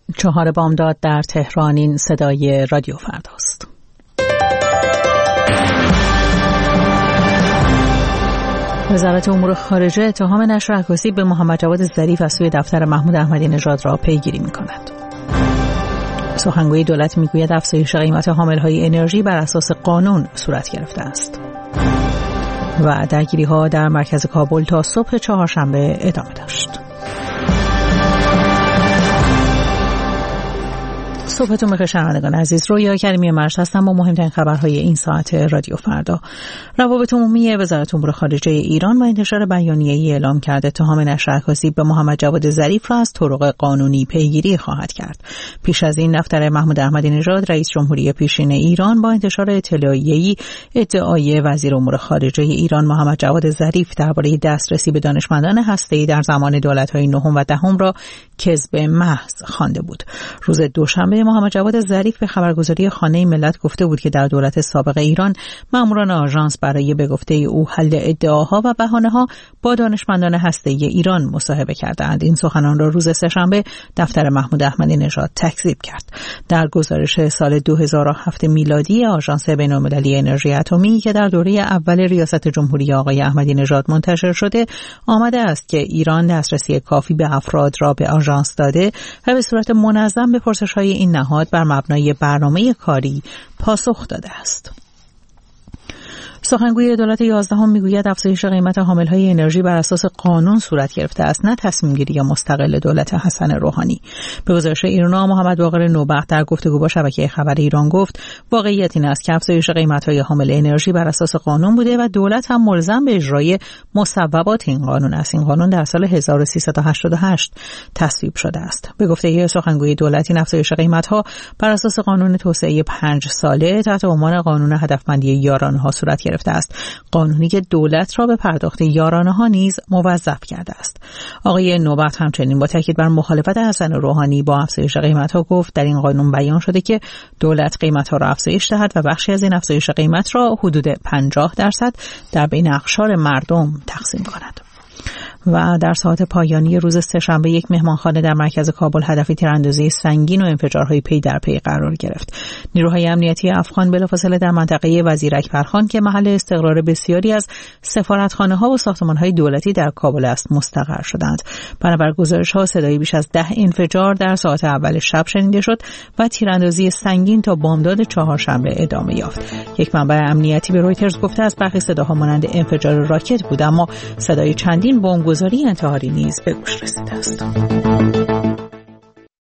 4 بامداد در تهران. این صدای رادیو فرداست. وزارت امور خارجه اتهام نشر عکاسی به محمد جواد ظریف از سوی دفتر محمود احمدی نژاد را پیگیری می‌کند. سخنگوی دولت می‌گوید افزایش قیمت حامل‌های انرژی بر اساس قانون صورت گرفته است. و درگیری‌ها در مرکز کابل تا صبح چهارشنبه ادامه داشت. صبحتون بخیر شنوندگان عزیز. رویا کریمی مرش هستم با مهمترین خبرهای این ساعت رادیو فردا. روابط عمومی وزارت امور خارجه ایران با انتشار بیانیه‌ای اعلام کرده اتهام نشر عکاسی به محمد جواد ظریف را از طرق قانونی پیگیری خواهد کرد. پیش از این دفتر محمود احمدی نژاد رئیس جمهوری پیشین ایران با انتشار اطلاعیه‌ای ادعای وزیر امور خارجه ایران محمد جواد ظریف درباره دسترسی به دانشمندان هسته‌ای در زمان دولت‌های نهم و دهم را کذب محض خوانده بود. روز دوشنبه محمد جواد ظریف به خبرگزاری خانه ملت گفته بود که در دولت سابق ایران ماموران آژانس برای به گفته او حل ادعاها و بهانه‌ها با دانشمندان هسته‌ای ایران مصاحبه کردند. این سخنان را روز سه‌شنبه دفتر محمود احمدی نژاد تکذیب کرد. در گزارش سال 2007 میلادی آژانس بین‌المللی انرژی اتمی که در دوره اول ریاست جمهوری آقای احمدی نژاد منتشر شده آمده است که ایران دسترسی کافی به افراد را به آژانس داده و به صورت منظم به پرسش‌های این نهاد بر مبنای برنامه کاری پاسخ داده است. سخنگوی دولت 11 میگوید افزایش قیمت حامل‌های انرژی بر اساس قانون صورت گرفته است، نه تصمیم‌گیری مستقل دولت حسن روحانی. به گزارش ایرنا محمد باقر نوبخت در گفتگو با شبکه خبر ایران گفت واقعیت این است که افزایش قیمت‌های حامل انرژی بر اساس قانون بوده و دولت هم ملزم به اجرای مصوبات این قانون است. این قانون در سال 1388 تصویب شده است. به گفته سخنگوی دولت این افزایش قیمت‌ها بر اساس قانون توسعه 5 ساله تحت عنوان قانون هدفمندی یارانه‌ها صورت گرفته است، قانونی که دولت را به پرداخت یارانه‌ها نیز موظف کرده است. آقای نوبت همچنین با تاکید بر مخالفت حسن روحانی با افزایش قیمت‌ها گفت در این قانون بیان شده که دولت قیمت‌ها را افزایش دهد و بخشی از این افزایش قیمت را حدود 50% در بین اقشار مردم تقسیم کند. و در ساعات پایانی روز سه‌شنبه یک مهمانخانه در مرکز کابل هدف تیراندازی سنگین و انفجارهای پی در پی قرار گرفت. نیروهای امنیتی افغان بلافاصله در منطقه وزیر اکبرخان که محل استقرار بسیاری از سفارتخانه‌ها و ساختمان‌های دولتی در کابل است مستقر شدند. بنابر گزارش‌ها صدای بیش از 10 انفجار در ساعات اول شب شنیده شد و تیراندازی سنگین تا بامداد چهارشنبه ادامه یافت. یک منبع امنیتی به رویترز گفته است برخی صداها مانند انفجار راکت بود، اما صدای چندین بمبگذاری انتحاری نیز به گوش رسیده است.